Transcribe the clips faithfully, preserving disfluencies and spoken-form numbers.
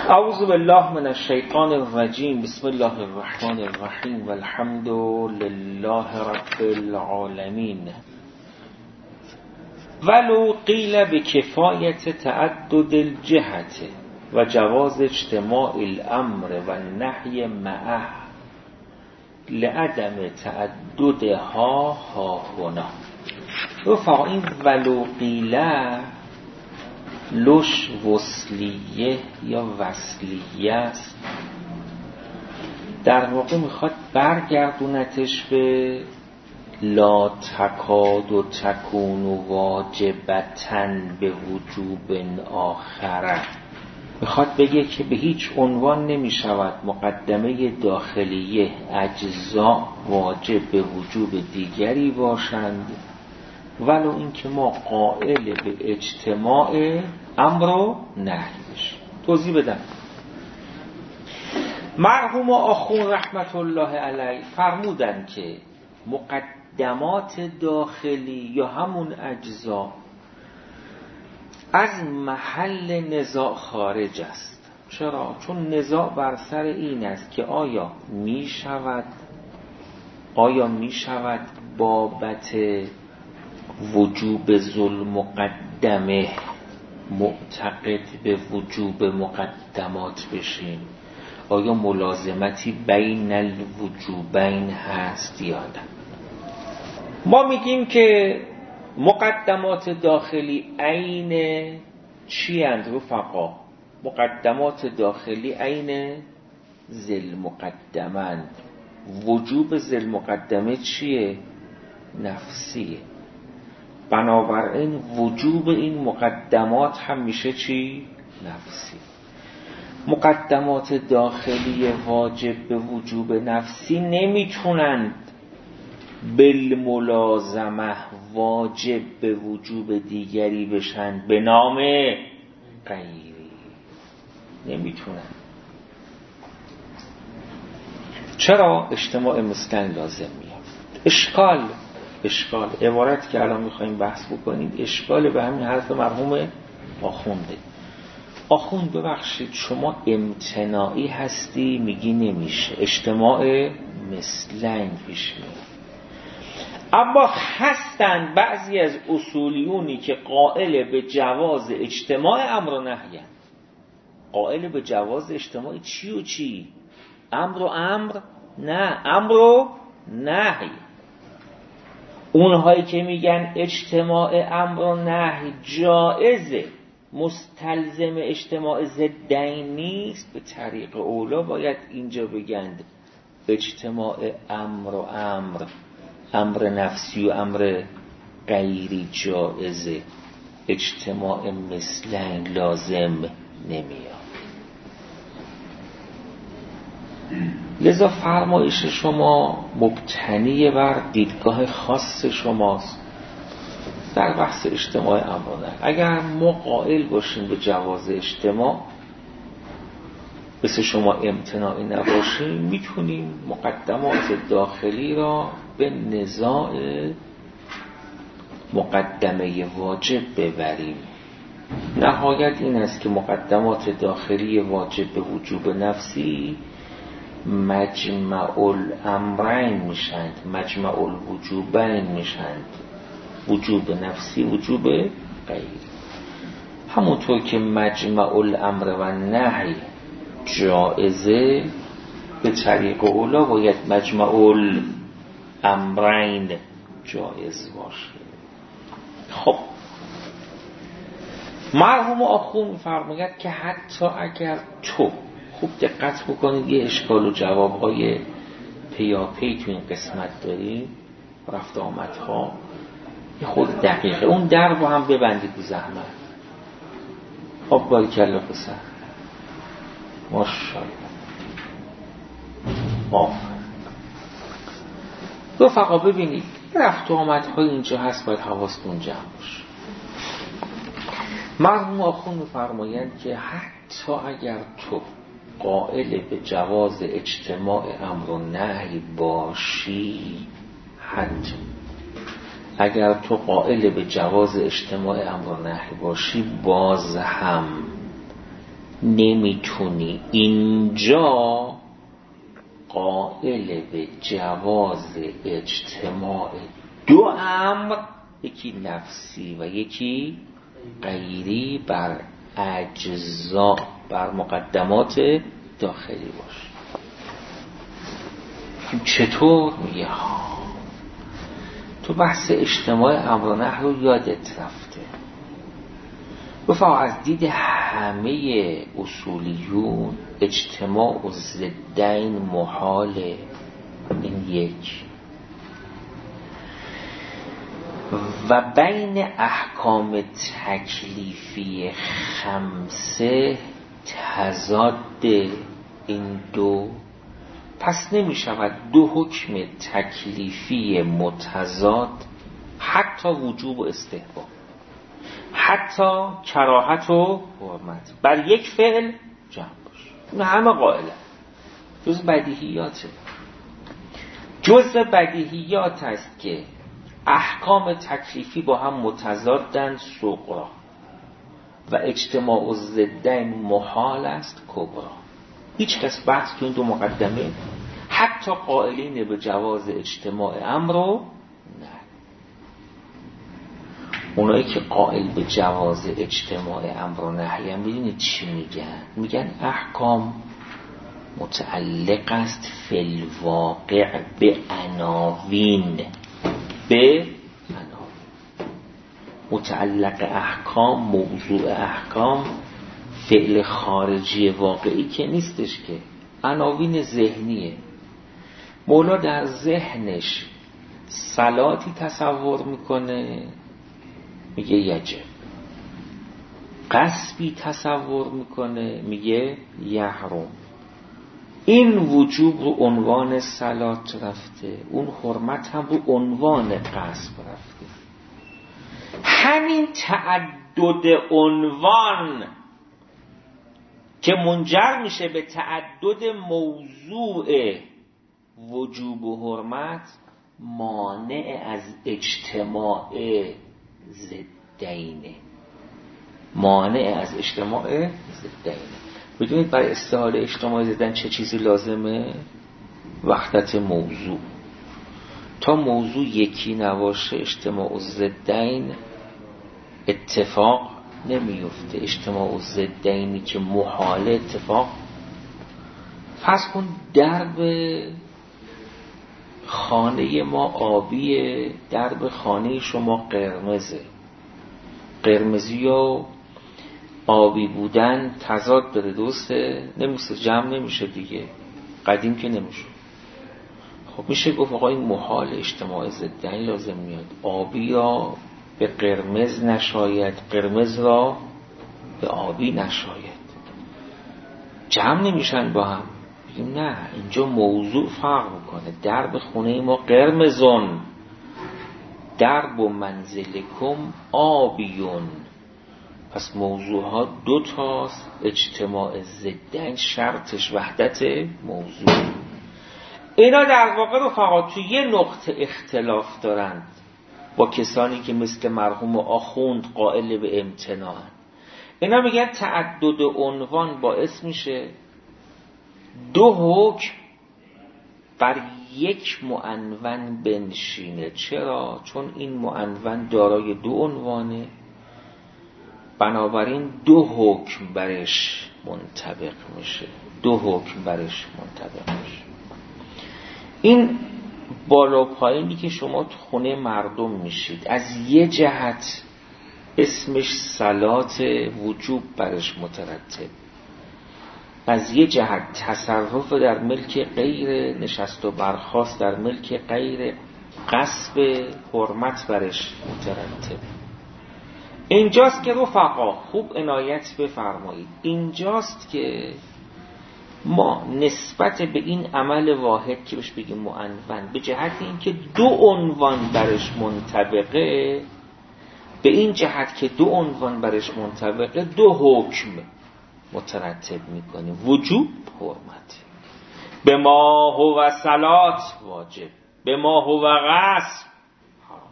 اعوذ بالله من الشیطان الرجیم. بسم الله الرحمن الرحیم والحمد لله رب العالمین. ولو قیل بکفایت تعدد الجهت و جواز اجتماع الامر و النهی معه لعدم تعددها ها هنا. رفقا این ولو قیله لش وصلیه یا وصلیه است، در واقع میخواد برگردونتش به لا تکاد و تکون و واجبتن به وجوب آخره. میخواد بگه که به هیچ عنوان نمیشود مقدمه داخلیه اجزا واجب به وجوب دیگری باشند، ولو اینکه ما قائل به اجتماع امر و نهی بشیم. توضیح بدم. مرحوم آخون رحمت الله علیه فرمودن که مقدمات داخلی یا همون اجزا از محل نزاع خارج است. چرا؟ چون نزاع بر سر این است که آیا می شود آیا می شود بابت وجوب ذل مقدمه معتقد به وجوب مقدمات بشیم؟ آیا ملازمتی بین الوجوبین هست یا نه؟ ما میگیم که مقدمات داخلی عین چی اند رفقا؟ مقدمات داخلی عین ذل مقدمند. وجوب ذل مقدمه چیه؟ نفسیه. بنابراین وجوب این مقدمات هم میشه چی؟ نفسی. مقدمات داخلی واجب به وجوب نفسی نمیتونند بالملازمه واجب به وجوب دیگری بشن به نام غیری. نمیتونن. چرا؟ اجتماع مثلن لازم میاد. اشکال اشکال عبارت که الان میخواییم بحث بکنیم اشکال به همین حرف مرحوم آخونده. آخوند ببخشید شما امتناعی هستی میگی نمیشه، اجتماع مثلن پیش میاد. اما هستند بعضی از اصولیونی که قائل به جواز اجتماع امر و نهی. قائل به جواز اجتماع چی و چی؟ امر و امر؟ نه، امر و نهی. اونهایی که میگن اجتماع امر و نهی جائزه، مستلزم اجتماع ضدین نیست، به طریق اولا باید اینجا بگند اجتماع امر و امر، امر نفسی و امر غیری جائزه، اجتماع مثلن لازم نمیاد. لذا فرمایش شما مبتنی بر دیدگاه خاص شماست در بحث اجتماع امر و نهی. اگر ما قائل باشیم به جواز اجتماع، مثل شما امتناعی نباشیم، میتونیم مقدمات داخلی را به نزاع مقدمه واجب ببریم. نهایت این است که مقدمات داخلی واجب به وجوب نفسی مجمع الامرین میشند، مجمع الوجوبین میشند، وجوب نفسی وجوب غیری. همونطور که مجمع الامر و نهی جائزه، به طریق اولا باید مجمع الامرین جائز باشه. خب مرحوم آخون می‌فرماید که حتی اگر تو، خوب دقت بکنید یه اشکال و جواب‌های پیاپی تو این قسمت داریم، رفت آمدها یه خود دقیقه، اون در رو هم ببندید به زحمت. خب باریکلا پسر، ماشاءالله، آفرین. رفقا ببینید رفت و آمدهای اینجا هست، باید حواستون جمع باشه. مرحوم آخون می‌فرمایند که حتی اگر تو قائل به جواز اجتماع امر و نهی باشی، حتی اگر تو قائل به جواز اجتماع امر و نهی باشی، باز هم نمیتونی اینجا قائل به جواز اجتماع دو امر، یکی نفسی و یکی غیری، بر اجزا، بر مقدمات داخلی باش. چطور؟ میگه ها تو بحث اجتماع امر و نهی رو یادت رفته. بفهم از دید همه اصولیون اجتماع و ضدین محاله. این یک. و بین احکام تکلیفی خمسه تضاد این دو، پس نمی شود دو حکم تکلیفی متضاد، حتی وجوب و استحباب، حتی کراهت و حرمت، بر یک فعل جمع باشه. این همه قائله جز بدیهیاته. جز بدیهیات است که احکام تکلیفی با هم متضادند صغرا و اجتماع و ضدین محال است کبرا. هیچ کس بحث تو این دو مقدمه حتی قائلین به جواز اجتماع امر رو نه. اونایی که قائل به جواز اجتماع امر و نهی هم میدونید چی میگن؟ میگن احکام متعلق است فی الواقع به عناوین، به عناوین. متعلق احکام، موضوع احکام فعل خارجی واقعی که نیستش، که عناوین ذهنیه. مولا در ذهنش صلاتی تصور میکنه، میگه یجب. قصبی تصور میکنه، میگه یحرم. این وجوب رو عنوان صلات رفته، اون حرمت هم رو عنوان قصب رفته. همین تعدد عنوان که منجر میشه به تعدد موضوع وجوب و حرمت مانع از اجتماع ضدینه، مانع از اجتماع ضدینه. بدونید برای استحاله اجتماع ضدین چه چیزی لازمه؟ وحدت موضوع. تا موضوع یکی نباشه اجتماع ضدین اتفاق نمیفته. اجتماع ضدینی که محال اتفاق. فرض کن درب خانه ما آبیه، درب خانه شما قرمزه. قرمزی و آبی بودن تضاد داره، درسته؟ نمیشه، جمع نمیشه دیگه. قدیم که نمیشه. خب میشه گفت آقا این محال اجتماع ضدین لازم میاد. آبی را به قرمز نشاید، قرمز را به آبی نشاید، جمع نمیشن با هم. بگیم نه، اینجا موضوع فرق میکنه. درب خونه ما قرمزون، درب و منزلکم آبیون. پس موضوع ها دو تاست. اجتماع ضدین شرطش وحدت موضوع. اینا در واقع رفقا تو یه نقطه اختلاف دارند با کسانی که مثل مرحوم آخوند قائل به امتناع. اینا میگن تعدد عنوان باعث میشه دو حکم بر یک معنون بنشینه. چرا؟ چون این معنون دارای دو عنوانه، بنابراین دو حکم برش منطبق میشه. دو حکم برش منطبق میشه. این بالا پایینی که شما تو خونه مردم میشید، از یه جهت اسمش صلات وجوب برش مترتب، از یه جهت تصرف در ملک غیر، نشست و برخاست در ملک غیر، غصب حرمت برش مترتب. اینجاست که رفقا خوب عنایت بفرمایید، اینجاست که ما نسبت به این عمل واحد که بهش بگیم معنون، به جهت اینکه دو عنوان برش منطبقه، به این جهت که دو عنوان برش منطبقه دو حکم مترتب میکنیم: وجوب، حرمت. به ما هو صلات واجب، به ما هو غصب حرام.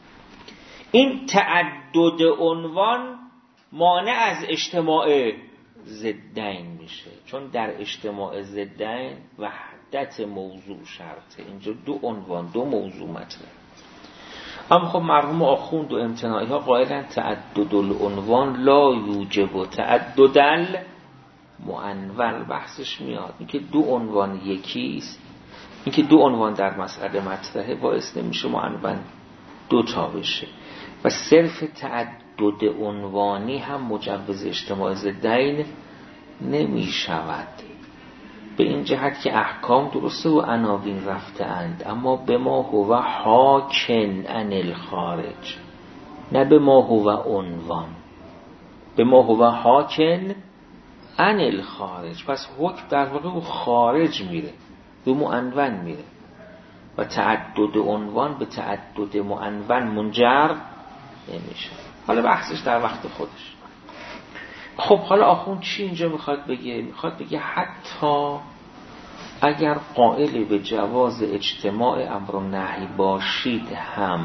این تعدد عنوان مانع از اجتماع ضدین میشه، چون در اجتماع ضدین وحدت موضوع شرطه. اینجا دو عنوان دو موضوع مطرحه. اما خب مرحوم آخوند و امتناعی ها قائلن تعدد العنوان لا یوجب تعدد المعنون. بحثش میاد اینکه دو عنوان یکیست، اینکه دو عنوان در مسئله مطرحه باعث نمیشه معنون دو تا بشه و صرف تعدد عنوانی هم مجوز اجتماع ضدین نمی شود. به این جهت که احکام درسته و عناوین رفته اند، اما به ما هو حاکن عن الخارج، نه به ما هو عنوان. به ما هو حاکن عن الخارج، پس حکم در واقع به خارج میره، به معنون میره و تعدد عنوان به تعدد معنون منجر نمیشه. حالا بحثش در وقت خودش. خب حالا آخوند چی اینجا میخواد بگه؟ میخواد بگه حتی اگر قائل به جواز اجتماع امر و نهی باشید هم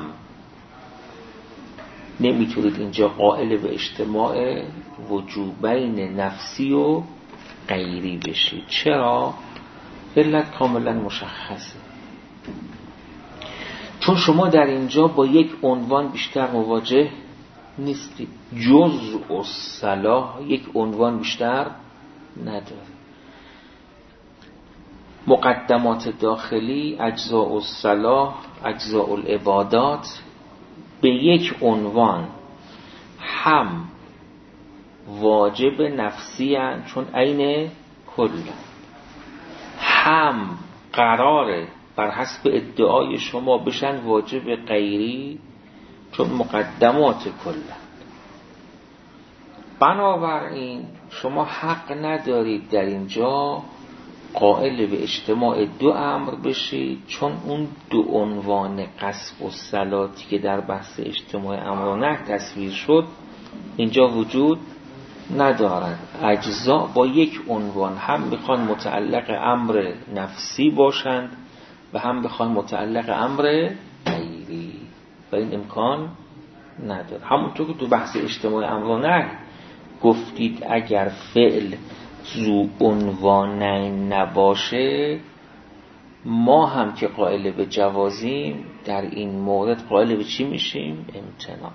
نمیتونید اینجا قائل به اجتماع وجوبین نفسی و غیری بشید. چرا؟ علت کاملا مشخصه، چون شما در اینجا با یک عنوان بیشتر مواجه نیستید. جزء الصلاح یک عنوان بیشتر نداره. مقدمات داخلی، اجزاء الصلاح، اجزاء العبادات به یک عنوان هم واجب نفسی هستند چون عین کل، هم قراره بر حسب ادعای شما بشن واجب غیری چون مقدمات کلن. بنابراین شما حق ندارید در اینجا قائل به اجتماع دو امر بشید، چون اون دو عنوان قصب و صلاتی که در بحث اجتماع امر و نهی تصویر شد اینجا وجود ندارد. اجزا با یک عنوان هم میخوان متعلق امر نفسی باشند و هم بخوان متعلق امر غیری و این امکان نداره. همونطور که تو بحث اجتماع امر و نهی گفتید اگر فعل ذو عنوانین نباشه، ما هم که قائل به جوازیم در این مورد قائل به چی میشیم؟ امتناع.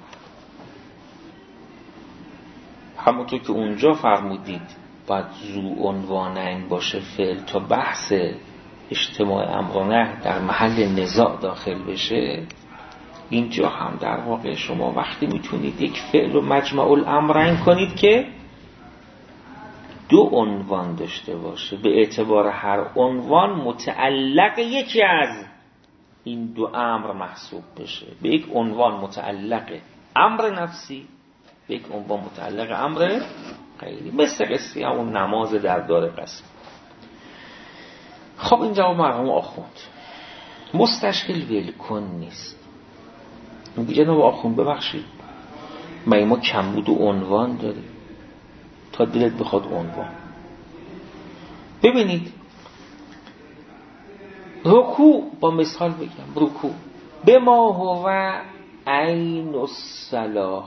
همونطور که اونجا فرمودید باید ذو عنوانین باشه فعل تا بحث اجتماع امر و نهی در محل نزاع داخل بشه، اینجا هم در واقع شما وقتی میتونید یک فعل رو مجمع الامرین کنید که دو عنوان داشته باشه، به اعتبار هر عنوان متعلق یکی از این دو امر محسوب بشه. به یک عنوان متعلق امر نفسی، به یک عنوان متعلق امر غیری، مثل قصه همون نماز در دار قصب. خب این جواب مرحوم آخوند. مستشکل ولکن نیست. میگه جناب آخوند ببخشید مگه ما کمبود و عنوان داریم تا دلت بخواد عنوان. ببینید رکوع، با مثال بگم رکوع به ما هو عین الصلاح،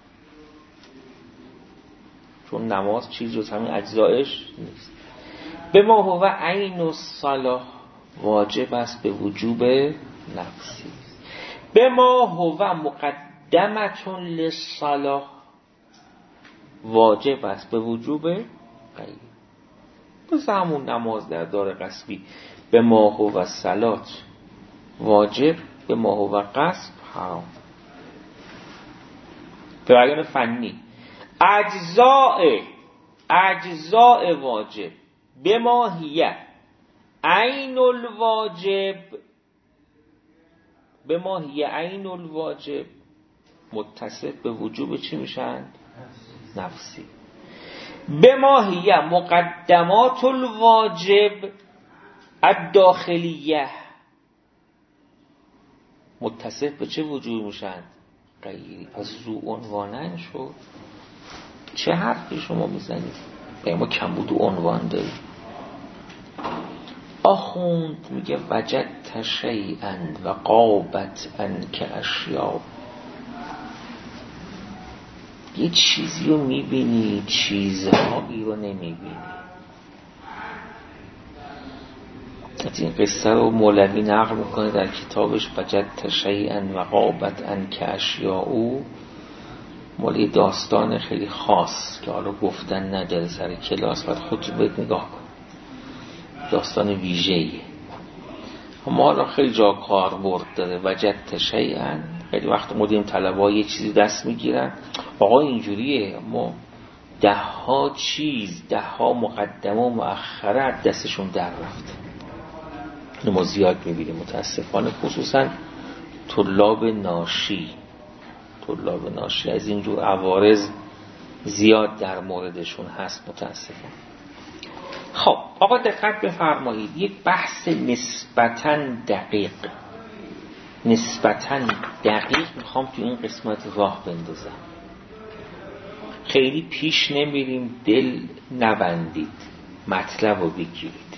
چون نماز چیز جز همین اجزایش نیست. به ما هو عین الصلاح واجب است به وجوب نفسی. به ما هو مقدمة للصلاح واجب است به وجوب غیری. مثل همون نماز در دار قصبی به ما هو صلات واجب، به ما هو قصب حرام. به بیان فنی اجزاء اجزاء واجب به ما هیه عین الواجب، به ما هیه عین الواجب متصف به وجوب چی میشن؟ نفسی. به ما هیه مقدمات الواجب الداخلیه متصف به چه وجوب میشن؟ غیری. پس ذو عنوانین شد. چه حرفی شما میزنید؟ به ما کمبود و عنوان دارید. آخوند میگه وجدت شیئا و قابت انک اشیاء. یه چیزی رو میبینی، چیزهایی رو نمیبینی. این قصه رو مولوی نقل میکنه در کتابش وجدت شیئا و غابت عنک اشیاء. مالی داستان خیلی خاص که حالا گفتن نداره سر کلاس، باید خودت بهت نگاه کن. داستان ویژه‌ایه، اما حالا خیلی جا کاربرد داره. وجدت شیئا، خیلی وقت مدیم طلبه‌ها یه چیزی دست میگیرن، آقا اینجوریه، ما ده ها چیز، ده ها مقدمه و مؤخره دستشون در رفته. ما زیاد میبینیم متاسفانه، خصوصا طلاب ناشی طلاب ناشی از اینجور عوارض زیاد در موردشون هست متاسفانه. خب آقا دقت بفرمایید، یک بحث نسبتاً دقیق نسبتاً دقیق میخوام تو این قسمت راه بندازم. خیلی پیش نمیریم، دل نبندید، مطلب رو بگیرید.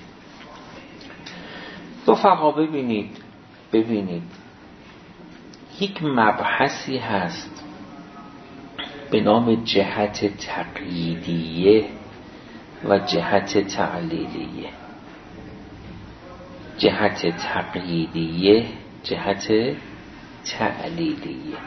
رفقا ببینید ببینید یک مبحثی هست به نام جهت تقییدیه و جهت تعلیلیه. جهت تقییدیه، جهت تعلیلیه.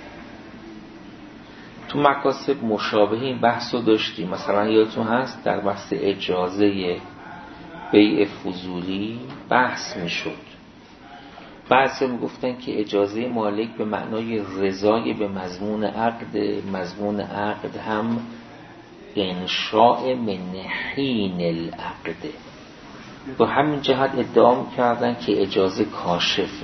تو مکاسب مشابه این بحث رو داشتیم. مثلا یادتون هست در بحث اجازه بیع فضولی بحث می شد. بعضی می گفتن که اجازه مالک به معنای رضای به مضمون عقد، مضمون عقد هم انشاء من حین العقد. و همین جهت ادعا کردن که اجازه کاشفه.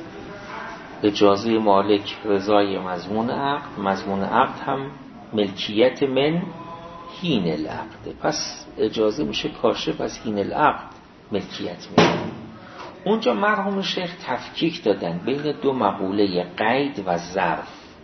اجازه مالک رضای مضمون عقد، مضمون عقد هم ملکیت من حین العقد، پس اجازه میشه کاشف از حین العقد ملکیت میشه. اونجا مرحوم شیخ تفکیک دادن بین دو مقوله قید و ظرف،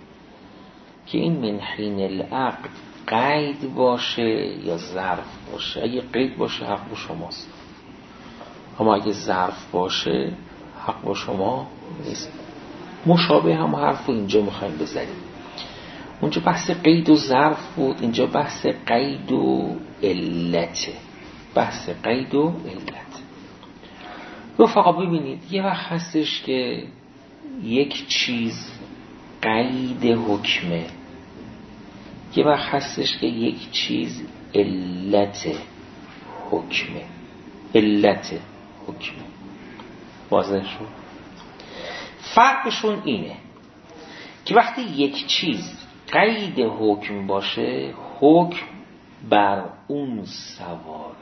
که این من حین العقد قید باشه یا ظرف باشه. اگه قید باشه حق با شماست، اما اگه ظرف باشه حق با شما نیست. مشابه هم حرف رو اینجا میخوایم بزنیم. اونجا بحث قید و ظرف بود، اینجا بحث قید و علته. بحث قید و علت. رفقا ببینید، یه وقت هستش که یک چیز قید حکمه، یه وقت هستش که یک چیز علت حکمه. علت حکمه واضح شد؟ فرقشون اینه که وقتی یک چیز قید حکم باشه، حکم بر اون سوار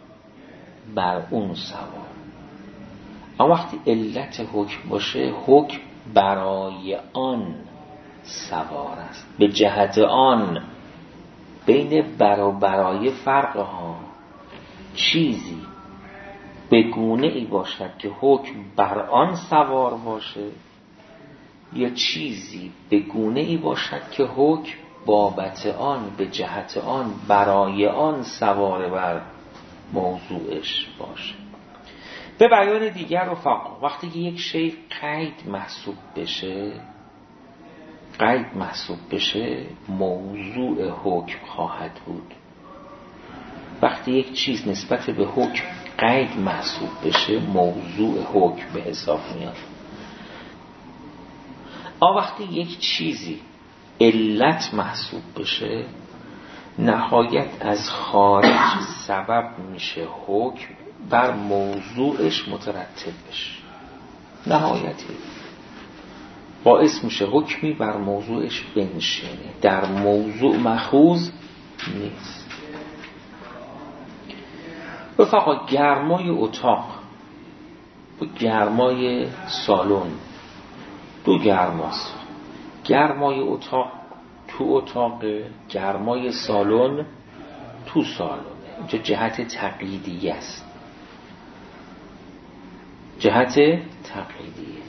بر اون سوار اما وقتی علت حکم باشه، حکم برای آن سوار است. به جهت آن، بین بر و برای فرق ها. چیزی به گونه ای باشد که حکم بر آن سوار باشه، یا چیزی به گونه ای باشد که حکم بابت آن، به جهت آن، برای آن سوار بر موضوعش باشه. به بیان دیگر رفقا، وقتی که یک شی قید محسوب بشه قید محسوب بشه موضوع حکم خواهد بود. وقتی یک چیز نسبت به حکم قید محسوب بشه موضوع حکم به حساب میاد. اما وقتی یک چیزی علت محسوب بشه، نهایت از خارج سبب میشه حکم بر موضوعش مترتب بشه. نهایتی باعث میشه حکمی بر موضوعش بنشینه، در موضوع مأخوذ نیست. رفقا گرمای اتاق و گرمای سالن دو گرماست. گرمای اتاق تو اتاق، گرمای سالن تو سالن. اینجا جهت تقییدیه است. جهت تقییدیه.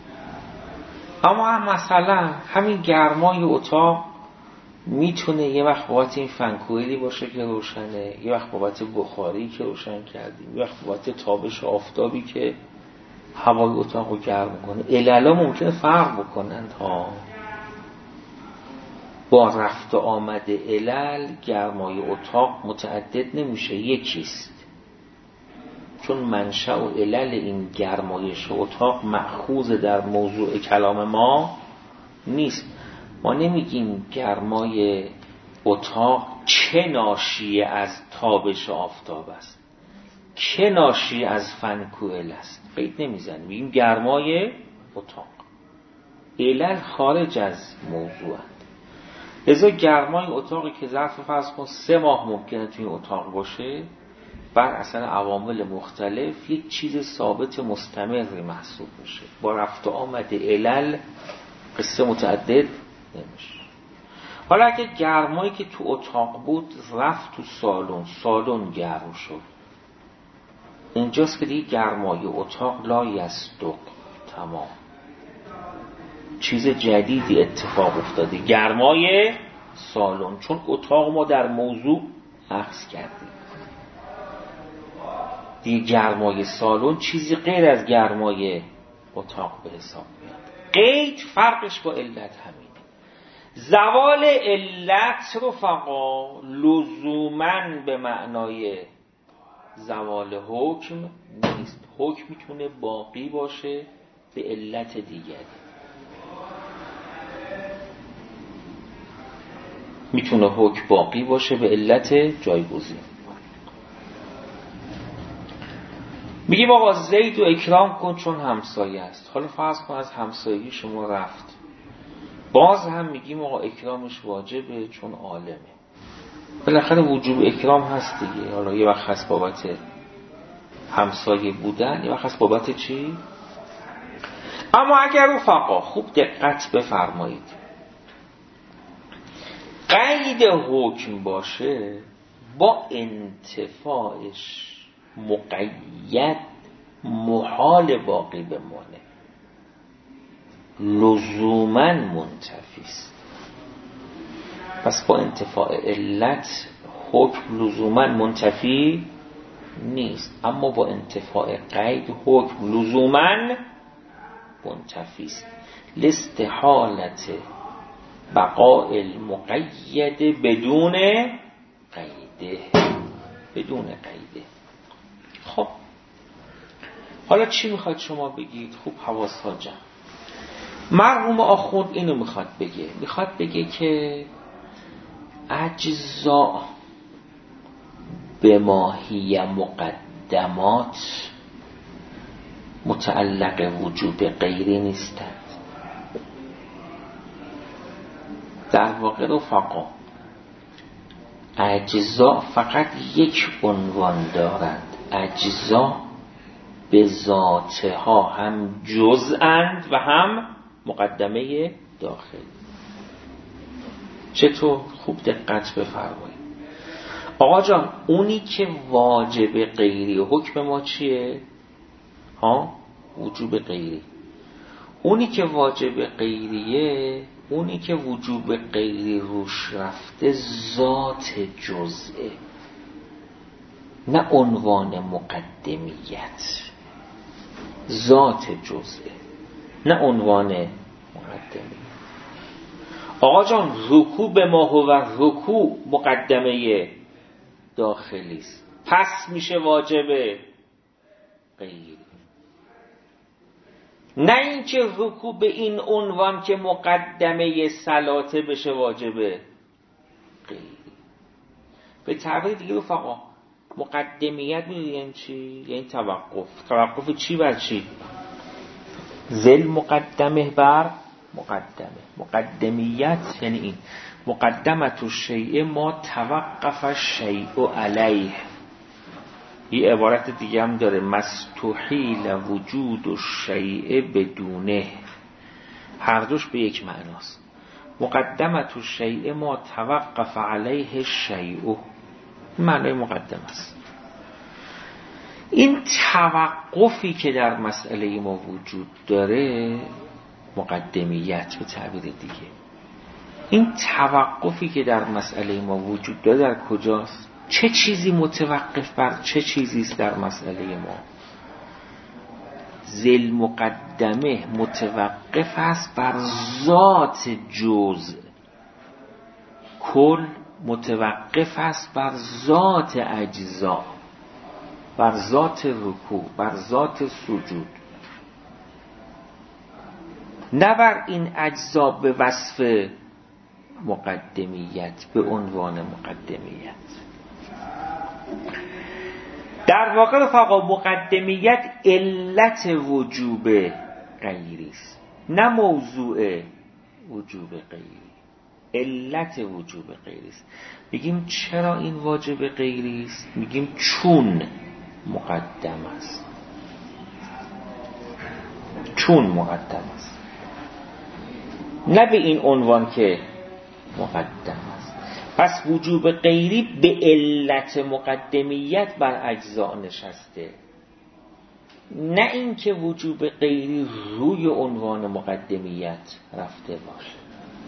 اما مثلا همین گرمای اتاق میتونه یه وقت بابت این فنکوئلی باشه که روشنه، یه وقت بابت بخاری که روشن کردیم، یه وقت بابت تابش آفتابی که هوای اتاق رو گرم کنه. عللا ممکنه فرق بکنند ها. با رفت و آمد علل گرمای اتاق متعدد نمیشه، یکیست. چون منشأ و علل این گرمایش اتاق مأخوذ در موضوع کلام ما نیست. ما نمیگیم گرمای اتاق چه ناشی از تابش آفتاب است، چه ناشی از فنکوئل است، قید نمیزنیم، میگیم گرمای اتاق. علل خارج از موضوعند. لذا گرمای اتاقی که ظرف فرض کن سه ماه ممکنه توی اتاق باشه، بر اثر عوامل مختلف یک چیز ثابت مستمری محسوب میشه. با رفت و آمد علل قصه متعدد نمیشه. حالا اگه گرمایی که تو اتاق بود رفت تو سالن، سالن گرم شد، اینجاست که دیگه گرمای اتاق لا یصدق، تمام چیز جدیدی اتفاق افتاده، گرمای سالن، چون اتاق ما در موضوع اخذ کردیم. دیگه گرمای سالن چیزی غیر از گرمای اتاق به حساب میاد. قید فرقش با علت همینه. زوال علت رفقا لزوماً به معنای زوال حکم نیست. حکم میتونه باقی باشه به علت دیگری، میتونه حکم باقی باشه به علت جایگزین. میگیم آقا زید و اکرام کن چون همسایه است. حالا فرض کن از همسایگی شما رفت، باز هم میگیم آقا اکرامش واجبه چون عالمه. بالاخره وجوب اکرام هست دیگه. حالا یه وقت هست بابت همسایه بودن، یه وقت هست بابت چی؟ اما اگر رفقا خوب دقت بفرمایید، قید حکم باشه با انتفاعش مقید محال باقی بمانه، لزوماً منتفیست. پس با انتفاع علت حکم لزوماً منتفی نیست، اما با انتفاع قید حکم لزوماً منتفیست. لاستحالت بقاء المقید بدون قیده، بدون قیده. خب حالا چی میخواد شما بگید؟ خوب حواس ها جمع. مرحوم آخوند اینو میخواد بگه، میخواد بگه که اجزا به ماهی مقدمات متعلق وجوب غیری نیستند. در واقع رفقا اجزا فقط یک عنوان دارند. اجزا به ذاتها هم جزءاند و هم مقدمه داخل. چطور؟ خوب دقت بفرمایید. آقا جان اونی که واجب غیری، حکم ما چیه؟ ها؟ وجوب غیری. اونی که واجب غیریه، اونی که وجوب غیری روش رفته ذات جزئه، نه عنوان مقدمیت. ذات جزئه نه عنوان مقدمیت. آقا جان رکوع به ما هو رکوع مقدمه داخلی است، پس میشه واجب غیری. نه اینکه رکوع به این عنوان که مقدمه صلاته بشه واجب غیری. به تعبیر دیگه رفقا مقدمیت میگن چی؟ یعنی توقف. توقف چی بر چی؟ ذل مقدمه بر مقدمه. مقدمیت یعنی این مقدمت الشیء ما توقف الشیء علیه. یه عبارت دیگه هم داره، مستحیل وجود الشیء بدونه. هر دوش به یک معناست. مقدمت الشیء ما توقف علیه الشیء، معنای مقدم است. این توقفی که در مسئله ما وجود داره مقدمیت به تعبیر دیگه. این توقفی که در مسئله ما وجود داره در کجاست؟ چه چیزی متوقف بر چه چیزی است در مسئله ما؟ ذل مقدمه متوقف است بر ذات جزء، کل متوقف است بر ذات اجزا، بر ذات رکوع، بر ذات سجود، نه بر این اجزا به وصف مقدمیت، به عنوان مقدمیت. در واقع رفقا مقدمیت علت وجوب غیری است، نه موضوع وجوب غیری. علت وجوب غیری است. میگیم چرا این واجب غیری است؟ میگیم چون مقدم است، چون مقدم است، نه به این عنوان که مقدم است. پس وجوب غیری به علت مقدمیت بر اجزا نشسته، نه اینکه وجوب غیری روی عنوان مقدمیت رفته باشه.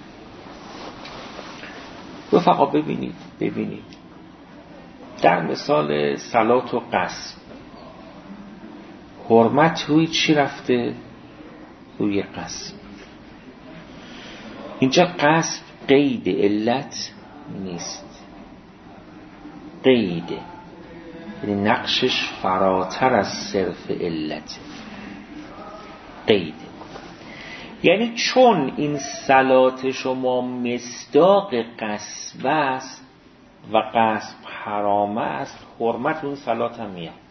رفقا ببینید ببینید در مثال صلات و قصد، حرمت روی چی رفته؟ روی قصد. اینجا قصد قید علت نیست، قیده، یعنی نقشش فراتر از صرف علت، قیده. یعنی چون این صلات شما مصداق قصب است و قصب حرامه است، حرمت اون صلات هم میاد.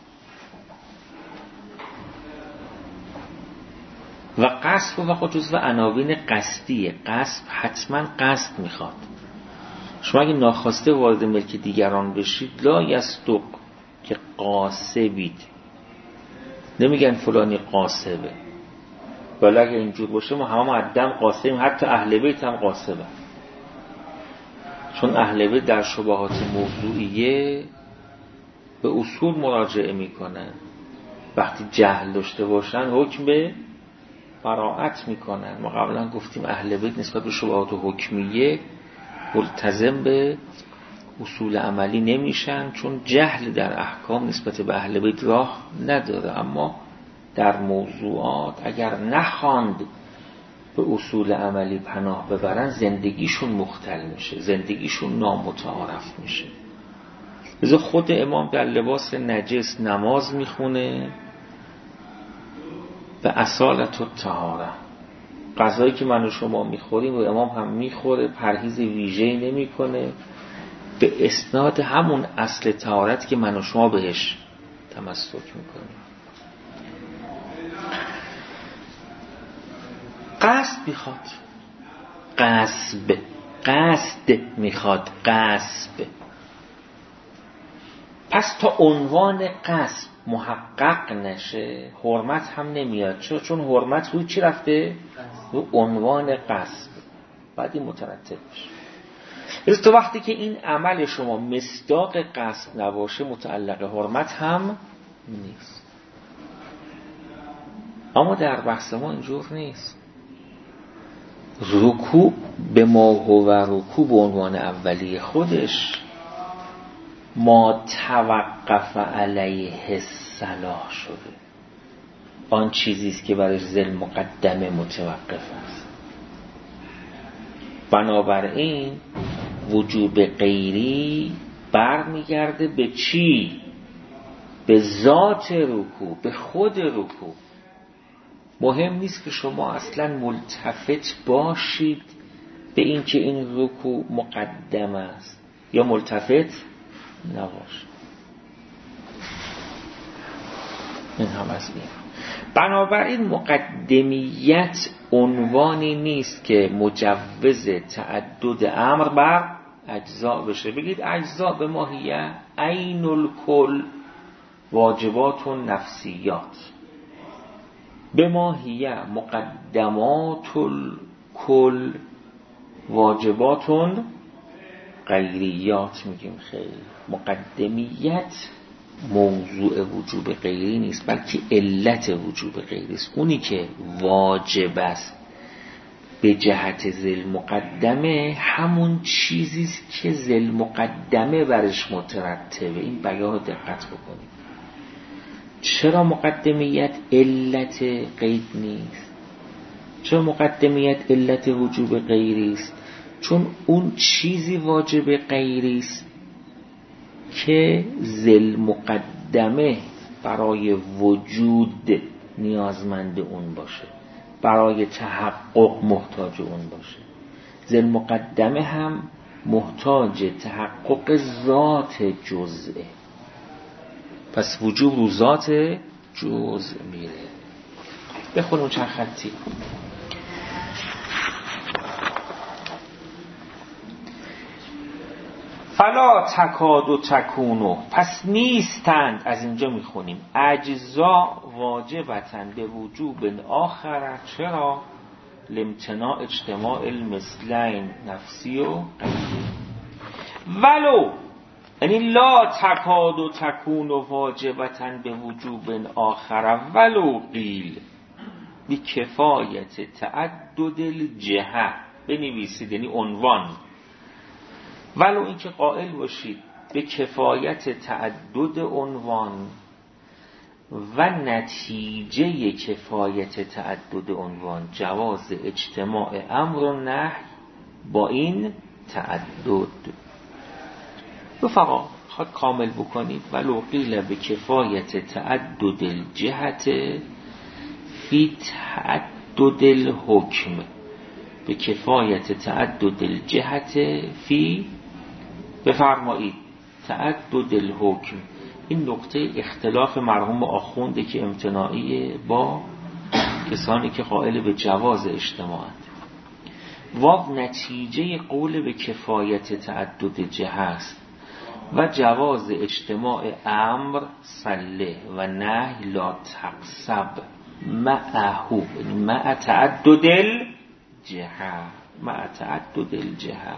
و قصب و خود جزو عناوین قصدیه. قصب حتما قصد میخواد. شما اگه ناخواسته وارد ملک دیگران بشید، لا یصدق که قاصبید، نمیگن فلانی قاصبه، ولی اگه اینجور باشه ما همه مقدم قاصبیم، حتی اهل بیت هم قاصبه، چون اهل بیت در شبهات موضوعیه به اصول مراجعه میکنن، وقتی جهل داشته باشن حکم به براءت میکنن. ما قبلا گفتیم اهل بیت نسبت به شبهات حکمیه ملتزم به اصول عملی نمیشن، چون جهل در احکام نسبت به اهل بیت راه نداره. اما در موضوعات اگر نخواند به اصول عملی پناه ببرن، زندگیشون مختل میشه، زندگیشون نامتعارف میشه. لذا خود امام در لباس نجس نماز میخونه به اصالت و طهاره. غذایی که من و شما میخوریم و امام هم میخوره، پرهیز ویژه‌ای نمیکنه، به اسناد همون اصل طهارت که من و شما بهش تمسک میکنیم. قصد میخواد، قصب، قصد میخواد، قصب. پس تا عنوان قصب محقق نشه حرمت هم نمیاد. چون چون حرمت روی چی رفته؟ روی عنوان قصب. بعد این مترتب بشه. از تو وقتی که این عمل شما مصداق قصد نباشه، متعلق حرمت هم نیست. اما در بحث ما اینجور نیست. رکوع به ما هو رکوع به عنوان اولیه خودش ما توقف علیه صلاح شده، آن چیزیست که برای ذل مقدمه متوقف است. بنابراین وجوب غیری برمیگرده به چی؟ به ذات رکوع، به خود رکوع. مهم نیست که شما اصلا ملتفت باشید به این که این رکوع مقدم است یا ملتفت نباش. این هم از این. بنابراین مقدمیت عنوانی نیست که مجوز تعدد امر بر اجزا بشه. بگید اجزا به ماهیه عین الکل واجبات و نفسیات، به ماهیه مقدمات الکل واجبات غیریات. میگیم خیلی مقدمیت موضوع وجوب غیری نیست، بلکه علت وجوب غیری است. اونی که واجب است به جهت ذل مقدمه همون چیزیست که ذل مقدمه برش مترتبه. این بیان دقت بکنید. چرا مقدمیت علت قید نیست؟ چرا مقدمیت علت وجوب غیری است؟ چون اون چیزی واجب غیری است که ذل مقدمه برای وجود نیازمند اون باشه، برای تحقق محتاج اون باشه. ذل مقدمه هم محتاج تحقق ذات جزئه، پس وجوب رو ذات جزء میره. بخون اون چند خطی. فلا تکاد و تکونو، پس نیستند، از اینجا میخونیم اجزا واجبتن به وجوب آخر. چرا؟ لامتناع اجتماع المثلین نفسی و غیری. ولو یعنی لا تکاد و تکونو واجبتن به وجوب آخر ولو قیل بی کفایت تعدد الجهه. بنویسید یعنی عنوان، ولو اینکه قائل باشید به کفایت تعدد عنوان و نتیجه کفایت تعدد عنوان جواز اجتماع امر و نهی با این تعدد. رفقا خواهد کامل بکنید. ولو قیل به کفایت تعدد الجهت فی تعدد الحکم، به کفایت تعدد الجهت فی، بفرمایید تعدد الحکم. این نقطه اختلاف مرحوم آخونده که امتناعی با کسانی که قائل به جواز اجتماعند. واو نتیجه قول به کفایت تعدد جهه است و جواز اجتماع امر صله و نهی لا تقصب معهو، مع تعدد الجهه، مع تعدد الجهه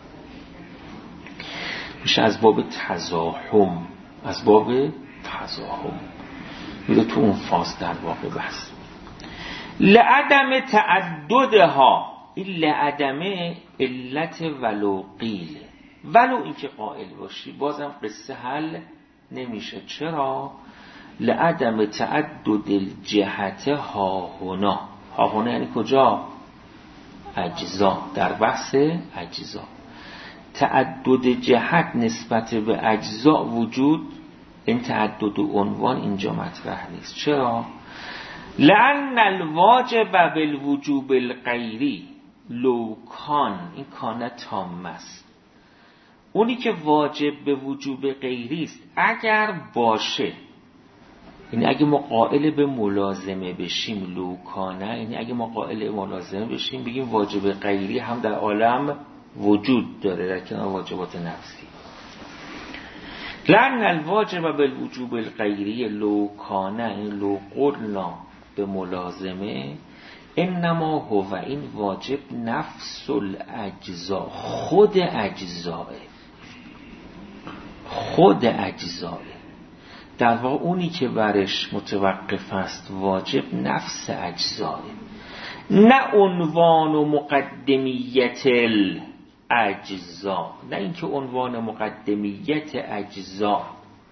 میشه از باب تزاحم، از باب تزاحم میره تو اون فاز در واقع بس. لعدم تعددها، این لعدم علت ولو قیل، ولو اینکه قائل باشی بازم قصه حل نمیشه. چرا؟ لعدم تعدد الجهت ها هنا. ها هنا یعنی کجا؟ اجزا، در بحث اجزا. تعدد جهت نسبت به اجزا وجود، این تعدد عنوان اینجا مطرح نیست. چرا؟ لأن الواجب بالوجوب الغیری لو کان، این کانه تام است، اونی که واجب به وجوب غیری است اگر باشه، یعنی اگه ما قائل به ملازمه بشیم لو کانه، یعنی اگه ما قائل به ملازمه بشیم بگیم واجب غیری هم در عالم وجود داره در کنار واجبات نفسی. لأن الواجب بالوجوب الغیری لو کانه، این لو قلنا به ملازمه، انما هو، این واجب نفس الاجزا، خود اجزاه، خود اجزاه. در واقع اونی که برش متوقف است واجب نفس اجزاه، نه عنوان و مقدمیت الاجزا، نه اینکه عنوان مقدمیت اجزا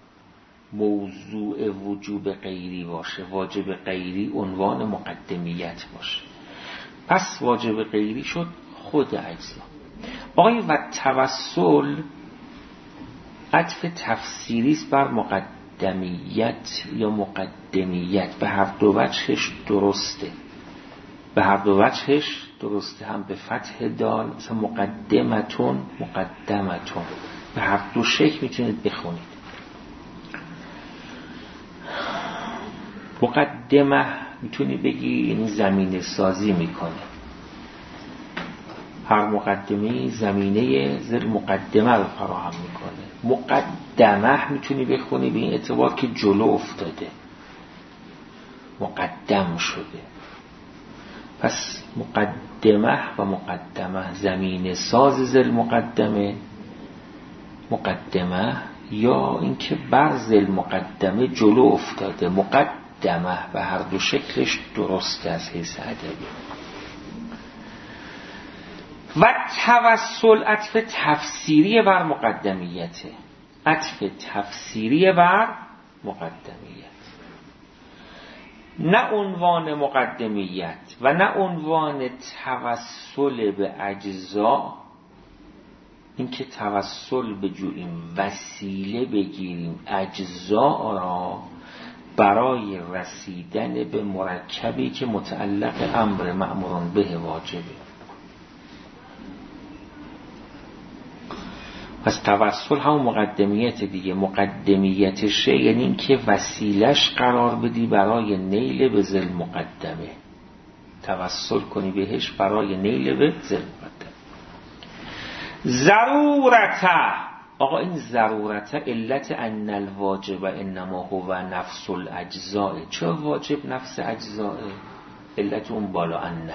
موضوع وجوب غیری باشه، واجب غیری عنوان مقدمیت باشه. پس واجب غیری شد خود اجزا. آقای و توسل عطف تفسیری است بر مقدمیت یا مقدمیت، به هر دو وجهش درسته، به هر دو وجهش درسته، هم به فتح دال مثلا مقدمتون مقدمتون، به هر دو شکل میتونید بخونید. مقدمه میتونی بگی این زمینه سازی میکنه، هر مقدمه زمینه زیر مقدمه رو فراهم میکنه. مقدمه میتونی بخونی به این اعتبار که جلو افتاده، مقدم شده. پس مقدمه و مقدمه زمینه ساز زیر مقدمه مقدمه، یا اینکه بر زیر مقدمه جلو افتاده مقدمه، به هر دو شکلش درسته از حیث ادبی. و توسل عطف تفسیری بر مقدمیته، عطف تفسیری بر مقدمیت، نه عنوان مقدمیت و نه عنوان توسل به اجزا این که توسل بجوییم، وسیله بگیریم اجزا را برای رسیدن به مرکبی که متعلق امر مأموران به واجبه. پس توسل همون مقدمیت دیگه. مقدمیتشه یعنی این که وسیلش قرار بدی برای نیل به ذل مقدمه، توسل کنی بهش برای نیل به ذل مقدمه. ضرورته، آقا این ضرورته علت ان الواجب انما هو نفس الاجزاء. چه واجب نفس اجزاء؟ علت اون بالا انه،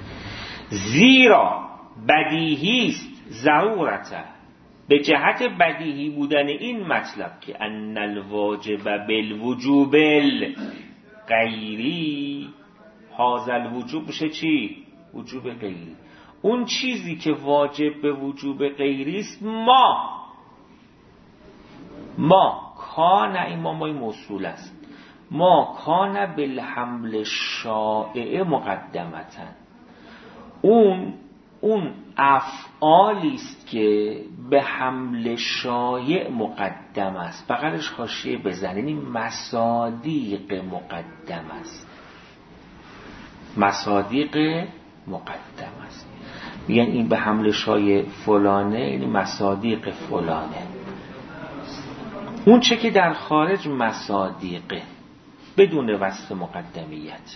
زیرا بدیهی است ضرورته، به جهت بدیهی بودن این مطلب که ان الواجب بالوجوب الغیری، هذا الوجوب میشه چی؟ وجوب غیری. اون چیزی که واجب به وجوب غیری است ما ما کان، این ما مای موصول است، ما کان بالحمل شائع مقدمتن، اون اون افعالی است که به حمل شایع مقدم است. بغلش حاشیه بزنید، این مصادیق مقدم است، مصادیق مقدم است. یعنی این به حمل شایع فلانه، یعنی مصادیق فلانه. اون چه که در خارج مصادیقه بدون وصف مقدمیت.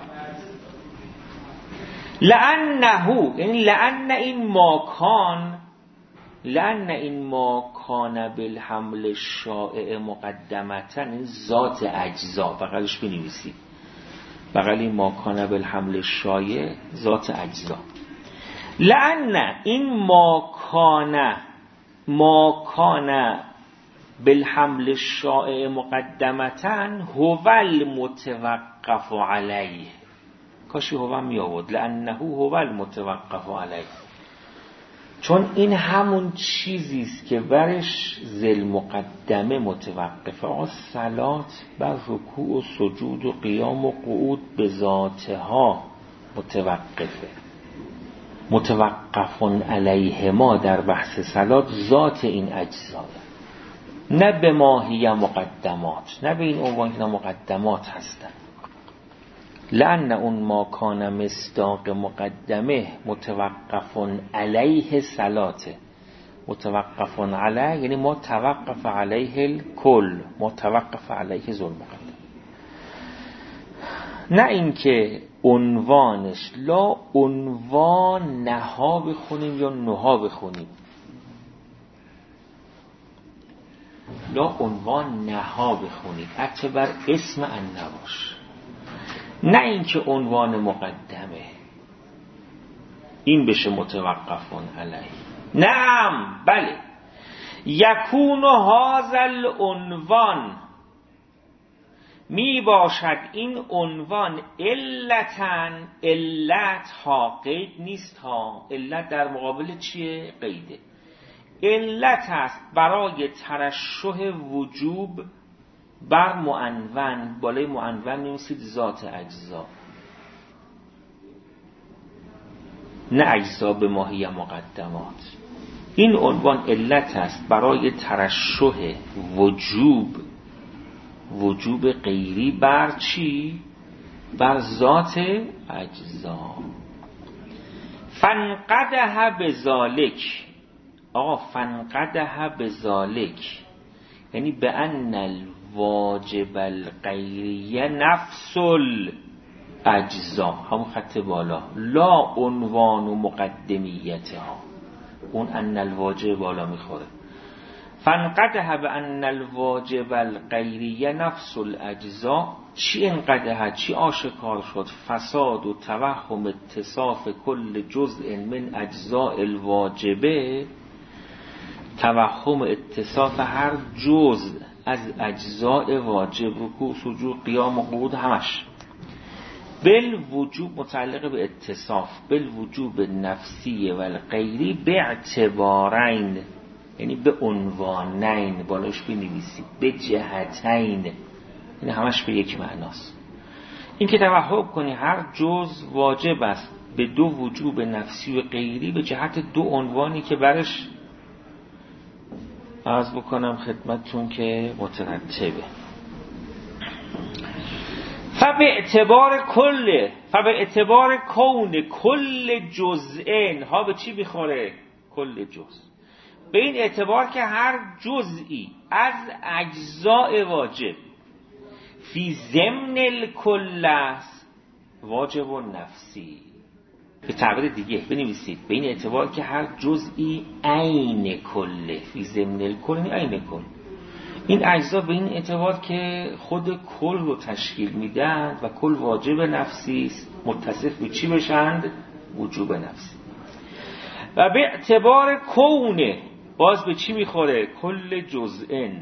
لأنه، یعنی لأن این ماکان، لأن این ماکان بالحمل الشائع مقدمتن، این ذات اجزا، بغلش بنویسید، بغل این ماکان بالحمل الشائع ذات اجزا. لأن این ماکان ماکان بالحمل الشائع مقدمتن هو المتوقف علیه. کاشی هو می آورد، لأنه هو المتوقف علیه، چون این همون چیزی است که برش ذل مقدمه متوقفه. آقا صلات بر رکوع و سجود و قیام و قعود به ذاتها متوقفه. متوقف علیه ما در بحث صلات ذات این اجزا، نه به ماهی مقدمات، نه به این عنوان که مقدمات هستن. لأن اون ما کان مصداق مقدمه متوقف علیه صلاته. متوقف علیه یعنی ما توقف علیه الکل، متوقف علیه ذل مقدم. نه اینکه عنوانش لا عنوان نها بخونیم یا نها بخونیم، لا عنوان نها بخونید حتی بر اسم ان نباش. نه اینکه عنوان مقدمه این بشه متوقفون علیه. نعم بله، یکون هذا العنوان، می باشد این عنوان علتن، علت ها قید نیست ها، علت در مقابل چیه؟ قیده. علت است برای ترشح وجوب بر معنون، بالای معنون نمیسید ذات اجزا، نه اجزا به ماهی مقدمات. این عنوان علت است برای ترشح وجوب، وجوب غیری بر چی؟ بر ذات اجزا. فانقدح بذالک، آقا فانقدح بذالک یعنی به ان الواجب الغیریه نفس الاجزا، همون خط بالا، لا عنوان و مقدمیتها، اون ان الواجب بالا میخوره. فانقدح به ان الواجب الغیریه نفس الاجزا، چی انقدح؟ چی آشکار شد؟ فساد و توهم اتصاف کل جزء من اجزاء الواجبه، توهم اتصاف هر جزء از اجزاء واجب، رکوع سجود قیام و قعود همش، بل وجوب متعلق به اتصاف، بل وجوب نفسی و الغیری به اعتبارین، یعنی به عنوانین، بالاش بنویسید به جهتین، یعنی همش به یک معناست. این که توهم کنی هر جز واجب است به دو وجوب نفسی و غیری به جهت دو عنوانی که برش عرض بکنم خدمتتون که مترتبه. فبه اعتبار کل فبه اعتبار کون کل جزئین ها به چی بخوره؟ کل جزء. به این اعتبار که هر جزئی از اجزاء واجب فی ضمن الکل است واجب و نفسی. به تعبیر دیگه بنویسید به این اعتبار که هر جزئی عین کله فی ضمن الکل، این عین کل، این اجزا به این اعتبار که خود کل رو تشکیل میدن و کل واجب نفسی است، متصف به چی بشند؟ وجوب نفسی. و به اعتبار کونه باز به چی میخوره؟ کل جزئن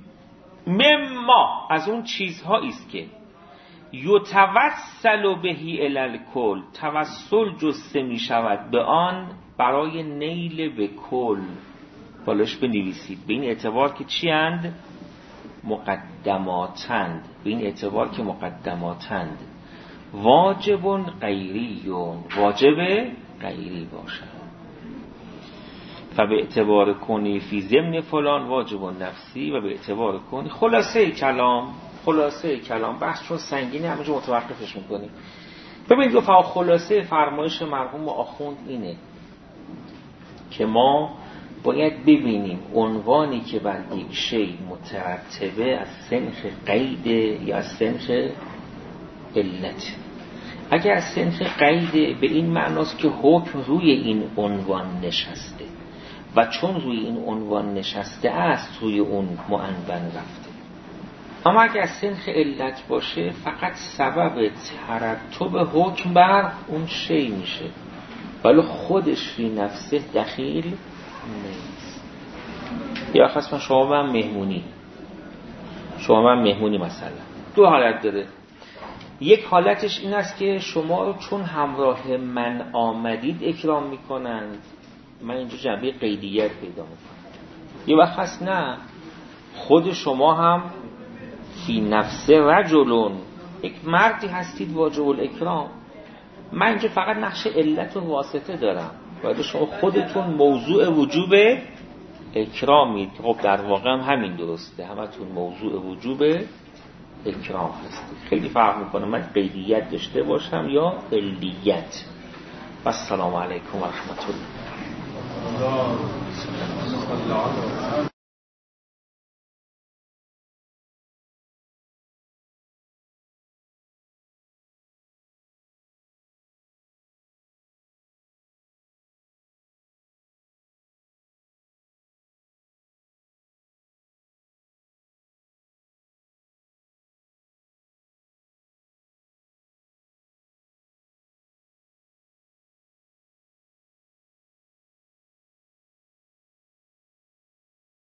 مما، از اون چیزهایی است که یتوسل بهی الی الکل، توسل جسته می شود به آن برای نیل به کل. بالاش بنویسید به این اعتبار که چی اند؟ مقدماتند. به این اعتبار که مقدماتند واجب غیریون، واجب غیری باشند. فبه اعتبار کنی فی ضمن فلان واجب نفسی و به اعتبار کنی. خلاصه کلام خلاصه کلام بحث چون سنگینه همینجا متوقفش میکنیم. ببینید گفت خلاصه فرمایش مرحوم آخوند اینه که ما باید ببینیم عنوانی که بر یک شی مترتبه از سنخ قید یا از سنخ علت. اگر از سنخ قید به این معناست که حکم روی این عنوان نشسته و چون روی این عنوان نشسته است روی اون معنون رفته. اما اگر از سنخ علت باشه فقط سبب ترتب حکم بر اون شی میشه ولی خودش فی نفسه دخیل نیست. یا خاصا شما من مهمونی شما من مهمونی مثلا دو حالت داره. یک حالتش این است که شما رو چون همراه من آمدید اکرام میکنند، من اینجا جنبه قیدیت پیدا میکنم. یه وقت هست نه، خود شما هم فی نفسه رجلون، یک مردی هستید واجب الاکرام. من اینجا فقط نقش علت و واسطه دارم ولی شما خودتون موضوع وجوب اکرامید. خب در واقع هم همین درسته، همتون موضوع وجوب اکرام هستید. خیلی فرق میکنه من قیدیت داشته باشم یا علیت. و السلام علیکم و رحمت الله.